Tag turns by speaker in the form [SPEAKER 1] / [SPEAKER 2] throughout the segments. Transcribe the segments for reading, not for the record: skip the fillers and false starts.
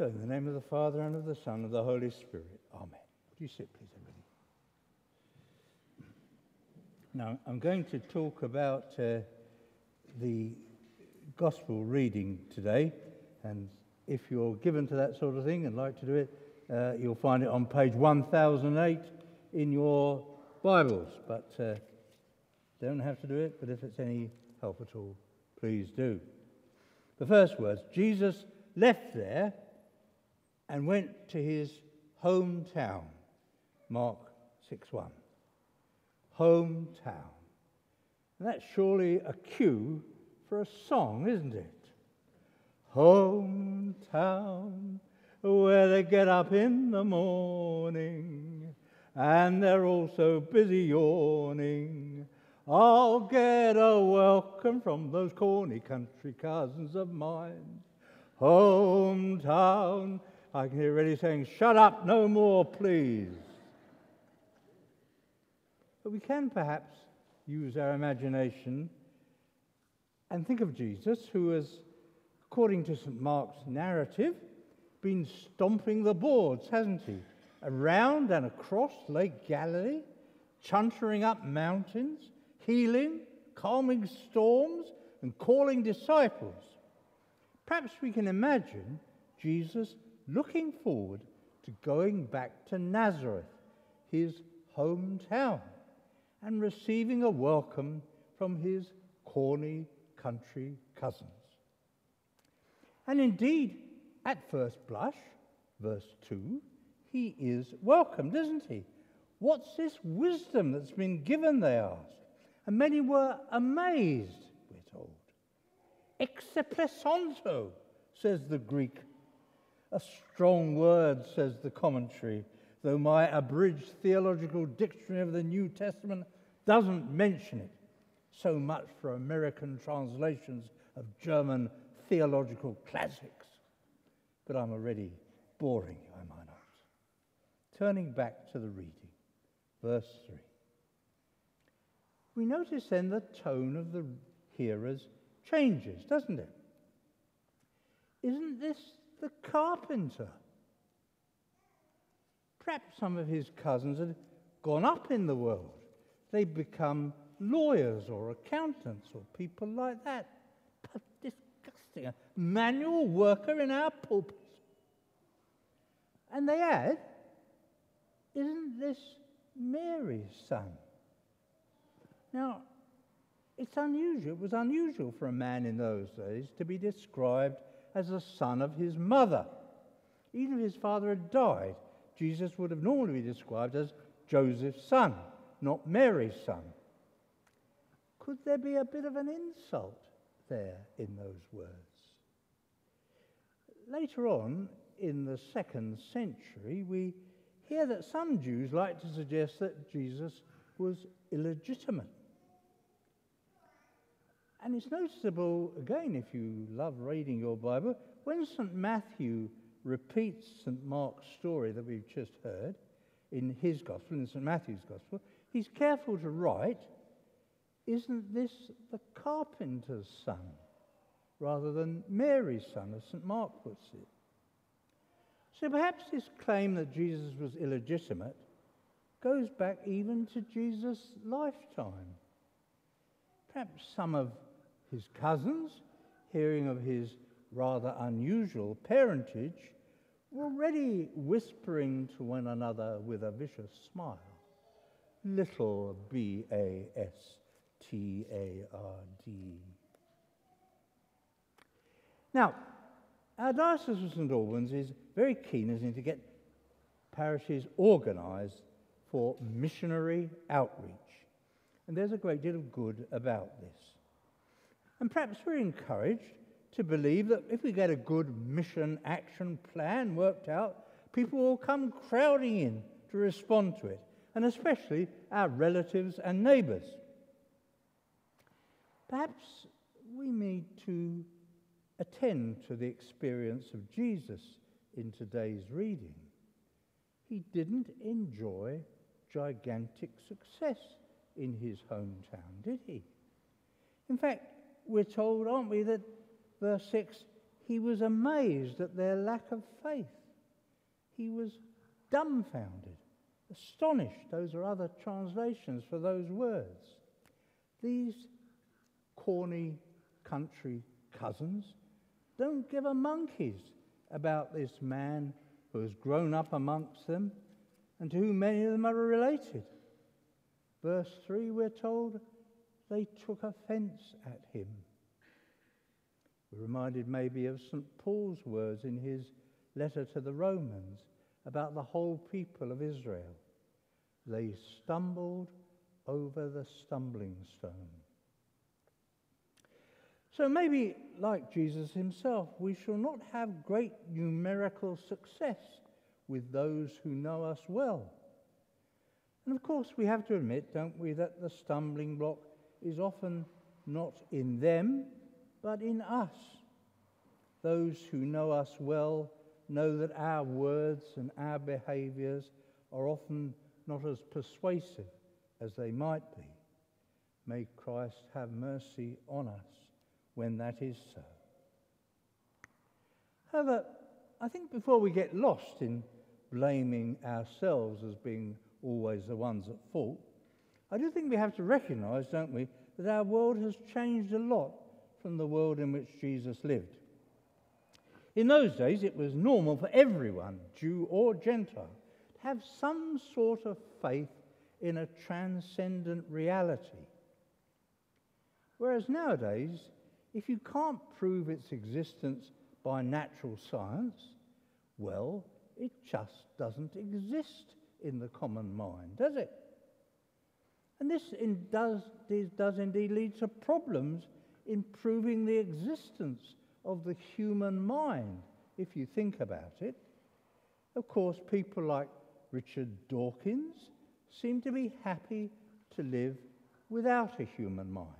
[SPEAKER 1] So, in the name of the Father, and of the Son, and of the Holy Spirit. Amen. Would you sit, please, everybody? Now, I'm going to talk about the Gospel reading today, and if you're given to that sort of thing and like to do it, you'll find it on page 1008 in your Bibles, but don't have to do it, but if it's any help at all, please do. The first words, Jesus left there and went to his hometown, Mark 6:1. Hometown. And that's surely a cue for a song, isn't it? Hometown, where they get up in the morning and they're all so busy yawning. I'll get a welcome from those corny country cousins of mine. Hometown. I can hear Eddie saying, "Shut up, no more, please." But we can perhaps use our imagination and think of Jesus, who has, according to St. Mark's narrative, been stomping the boards, hasn't he? Around and across Lake Galilee, chuntering up mountains, healing, calming storms, and calling disciples. Perhaps we can imagine Jesus looking forward to going back to Nazareth, his hometown, and receiving a welcome from his corny country cousins. And indeed, at first blush, verse 2, he is welcomed, isn't he? What's this wisdom that's been given, they asked. And many were amazed, we're told. Exeplesonto, says the Greek. A strong word, says the commentary, though my abridged theological dictionary of the New Testament doesn't mention it. So much for American translations of German theological classics. But I'm already boring you, am I not? Turning back to the reading, verse 3. We notice then the tone of the hearers changes, doesn't it? Isn't this the carpenter? Perhaps some of his cousins had gone up in the world. They'd become lawyers or accountants or people like that. But disgusting. A manual worker in our pulpit. And they add, isn't this Mary's son? Now, it's unusual. It was unusual for a man in those days to be described as a son of his mother. Even if his father had died, Jesus would have normally been described as Joseph's son, not Mary's son. Could there be a bit of an insult there in those words? Later on, in the 2nd century, we hear that some Jews like to suggest that Jesus was illegitimate. And it's noticeable, again, if you love reading your Bible, when St. Matthew repeats St. Mark's story that we've just heard in his Gospel, in St. Matthew's Gospel, he's careful to write, isn't this the carpenter's son, rather than Mary's son, as St. Mark puts it. So perhaps this claim that Jesus was illegitimate goes back even to Jesus' lifetime. Perhaps some of his cousins, hearing of his rather unusual parentage, were already whispering to one another with a vicious smile, little Bastard. Now, our Diocese of St. Albans is very keen, isn't it, to get parishes organised for missionary outreach. And there's a great deal of good about this. And perhaps we're encouraged to believe that if we get a good mission action plan worked out, people will come crowding in to respond to it, and especially our relatives and neighbours. Perhaps we need to attend to the experience of Jesus in today's reading. He didn't enjoy gigantic success in his hometown, did he? In fact, we're told, aren't we, that verse 6, he was amazed at their lack of faith. He was dumbfounded, astonished. Those are other translations for those words. These corny country cousins don't give a monkey's about this man who has grown up amongst them and to whom many of them are related. Verse 3, we're told they took offence at him. We're reminded maybe of St. Paul's words in his letter to the Romans about the whole people of Israel. They stumbled over the stumbling stone. So maybe, like Jesus himself, we shall not have great numerical success with those who know us well. And of course we have to admit, don't we, that the stumbling block is often not in them, but in us. Those who know us well know that our words and our behaviours are often not as persuasive as they might be. May Christ have mercy on us when that is so. However, I think before we get lost in blaming ourselves as being always the ones at fault, I do think we have to recognise, don't we, that our world has changed a lot from the world in which Jesus lived. In those days, it was normal for everyone, Jew or Gentile, to have some sort of faith in a transcendent reality. Whereas nowadays, if you can't prove its existence by natural science, well, it just doesn't exist in the common mind, does it? And this does indeed lead to problems in proving the existence of the human mind, if you think about it. Of course, people like Richard Dawkins seem to be happy to live without a human mind.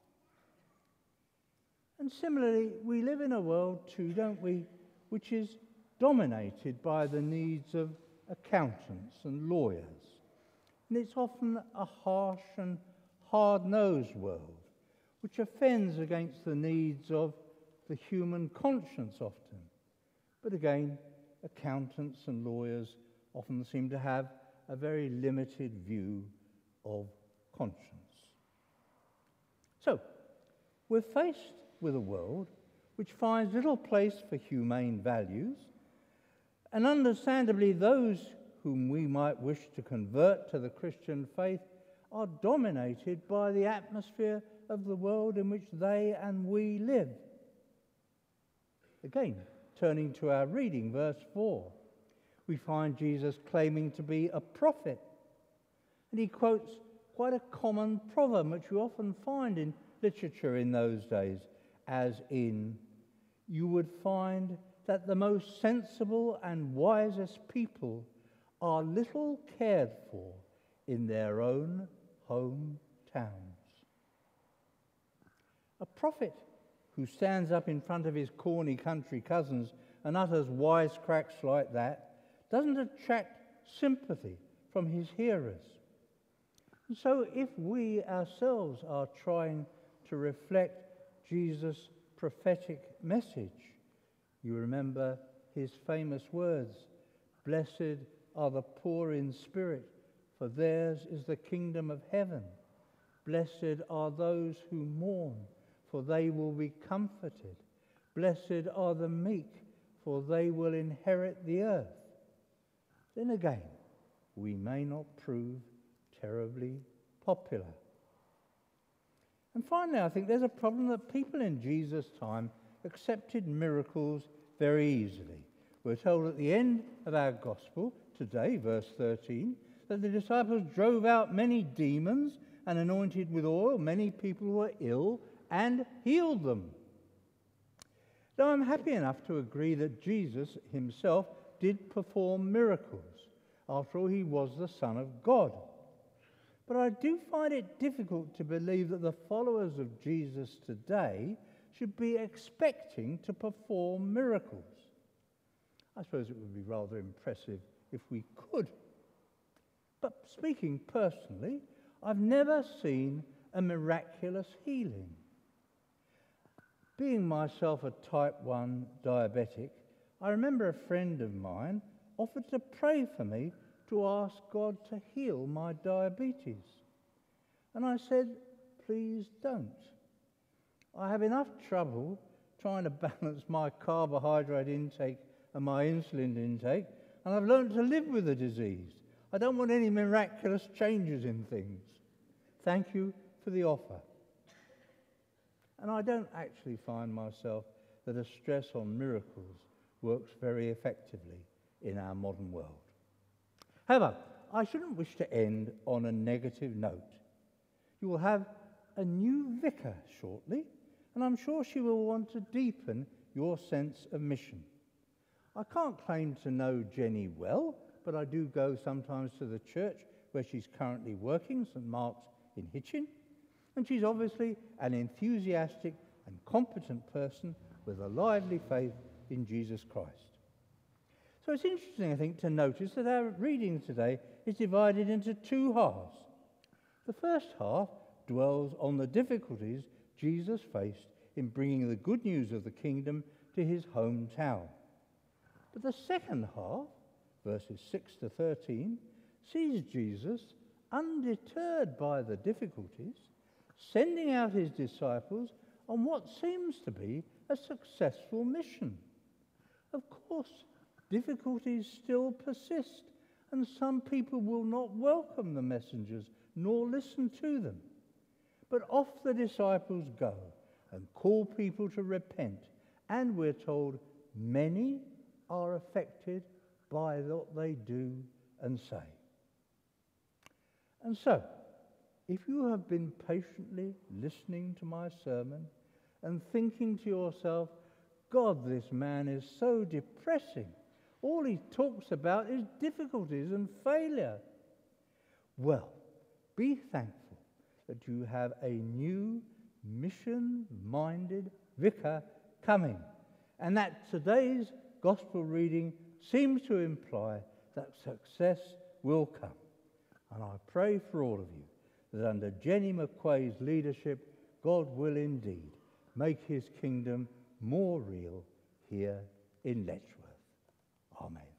[SPEAKER 1] And similarly, we live in a world too, don't we, which is dominated by the needs of accountants and lawyers. And it's often a harsh and hard-nosed world, which offends against the needs of the human conscience often. But again, accountants and lawyers often seem to have a very limited view of conscience. So, we're faced with a world which finds little place for humane values, and understandably those whom we might wish to convert to the Christian faith are dominated by the atmosphere of the world in which they and we live. Again, turning to our reading, verse 4, we find Jesus claiming to be a prophet. And he quotes quite a common proverb which we often find in literature in those days, as in, you would find that the most sensible and wisest people are little cared for in their own hometowns. A prophet who stands up in front of his corny country cousins and utters wisecracks like that doesn't attract sympathy from his hearers. And so if we ourselves are trying to reflect Jesus' prophetic message, you remember his famous words, "Blessed are the poor in spirit, for theirs is the kingdom of heaven. Blessed are those who mourn, for they will be comforted. Blessed are the meek, for they will inherit the earth." Then again, we may not prove terribly popular. And finally, I think there's a problem that people in Jesus' time accepted miracles very easily. We're told at the end of our gospel today, verse 13, that the disciples drove out many demons and anointed with oil many people who were ill and healed them. Now, I'm happy enough to agree that Jesus himself did perform miracles. After all, he was the Son of God. But I do find it difficult to believe that the followers of Jesus today should be expecting to perform miracles. I suppose it would be rather impressive if we could. But speaking personally, I've never seen a miraculous healing. Being myself a type 1 diabetic, I remember a friend of mine offered to pray for me to ask God to heal my diabetes. And I said, please don't. I have enough trouble trying to balance my carbohydrate intake and my insulin intake, and I've learned to live with the disease. I don't want any miraculous changes in things. Thank you for the offer. And I don't actually find myself that a stress on miracles works very effectively in our modern world. However, I shouldn't wish to end on a negative note. You will have a new vicar shortly, and I'm sure she will want to deepen your sense of mission. I can't claim to know Jenny well, but I do go sometimes to the church where she's currently working, St Mark's in Hitchin, and she's obviously an enthusiastic and competent person with a lively faith in Jesus Christ. So it's interesting, I think, to notice that our reading today is divided into two halves. The first half dwells on the difficulties Jesus faced in bringing the good news of the kingdom to his hometown. But the second half, verses 6 to 13, sees Jesus, undeterred by the difficulties, sending out his disciples on what seems to be a successful mission. Of course, difficulties still persist, and some people will not welcome the messengers nor listen to them. But off the disciples go and call people to repent, and we're told many are affected by what they do and say. And so, if you have been patiently listening to my sermon and thinking to yourself, God, this man is so depressing. All he talks about is difficulties and failure. Well, be thankful that you have a new mission-minded vicar coming, and that today's gospel reading seems to imply that success will come. And I pray for all of you that under Jenny McQuay's leadership, God will indeed make his kingdom more real here in Letchworth. Amen.